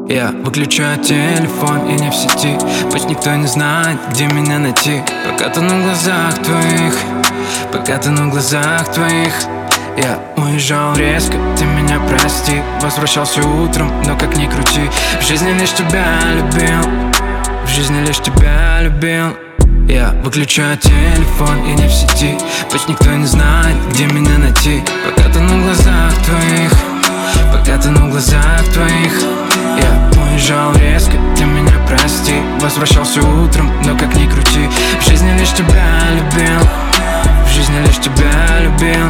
Я выключаю телефон и не в сети. Пусть никто не знает, где меня найти. Пока тону в глазах твоих, пока тону в глазах твоих. Я уезжал резко, ты меня прости. Возвращался утром, но как ни крути, в жизни лишь тебя любил, в жизни лишь тебя любил. Я выключаю телефон и не в сети. Пусть никто не знает, где меня найти. Пока тону в глазах твоих, пока тону в глазах твоих. Я уезжал резко, ты меня прости. Возвращался утром, но как ни крути, в жизни лишь тебя любил, в жизни лишь тебя любил.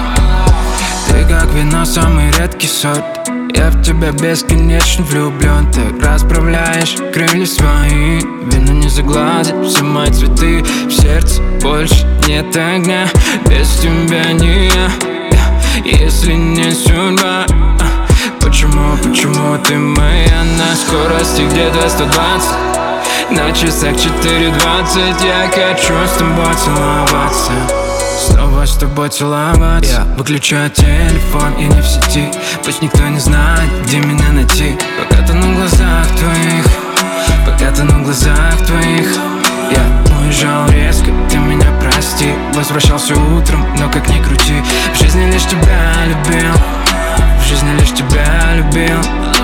Ты как вино, самый редкий сорт. Я в тебя бесконечно влюблен. Ты расправляешь крылья свои. Вино не загладит все мои цветы. В сердце больше нет огня. Без тебя не я, если не судьба. Почему ты моя? На скорости где-то 120, на часах 4:20. Я хочу с тобой целоваться, снова с тобой целоваться. Я выключаю телефон и не в сети. Пусть никто не знает, где меня найти. Пока тону в глазах твоих, пока тону в глазах твоих. Я уезжал резко, ты меня прости. Возвращался утром, но как ни крути, в жизни лишь тебя любил, в жизни лишь тебя любил.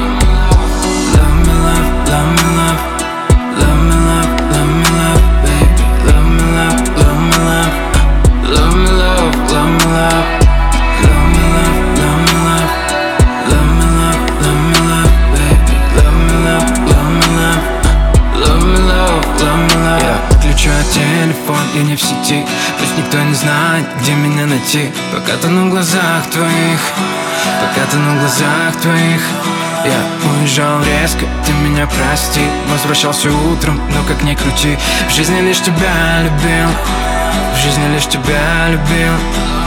Love me love, love me love, love me love, love me love, baby. Love me love, love me love, love me love, love me love, love me love, love me love, love me love, love me love, baby. Love me love, love me love, love me love, love me love. Я выключаю телефон и не в сети. Пусть никто не знает, где меня найти. Пока тону в глазах твоих, пока тону в глазах твоих. Я уезжал резко, ты меня прости. Возвращался утром, но как ни крути, в жизни лишь тебя любил, в жизни лишь тебя любил.